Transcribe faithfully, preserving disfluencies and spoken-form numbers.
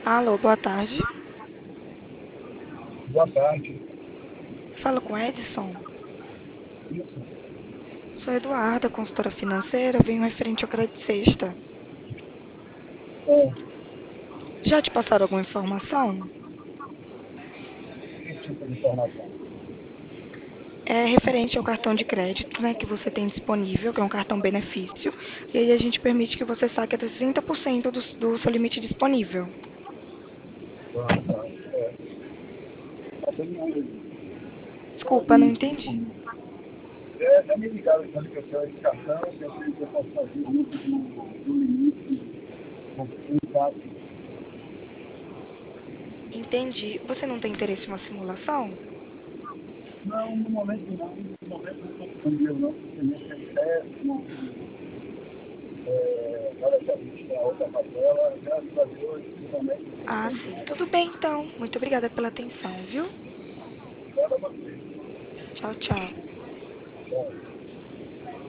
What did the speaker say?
Alô, boa tarde. Boa tarde. Falo com Edson. Isso. Sou Eduarda, consultora financeira. Venho referente ao crédito sexta. É, Já te passaram alguma informação? que tipo de informação? É referente ao cartão de crédito, né, que você tem disponível, que é um cartão benefício. E aí a gente permite que você saque até trinta por cento do, do seu limite disponível. Ah, tá. É, tá bem aí. Desculpa, não entendi. É, já me ligaram dizendo que eu tenho esse cartão, que eu tenho que eu posso fazer uso do, do limite com um fato. Entendi. Você não tem interesse em uma simulação? Não, no momento não. No momento não estou disponível não, porque nem tem péssimo, é, cada gente tem a outra papela, graças a Deus, no momento não estou Ah, disponível sim. não. Tudo bem, então. Muito obrigada pela atenção, viu? Obrigado a você. Tchau, tchau. Bom.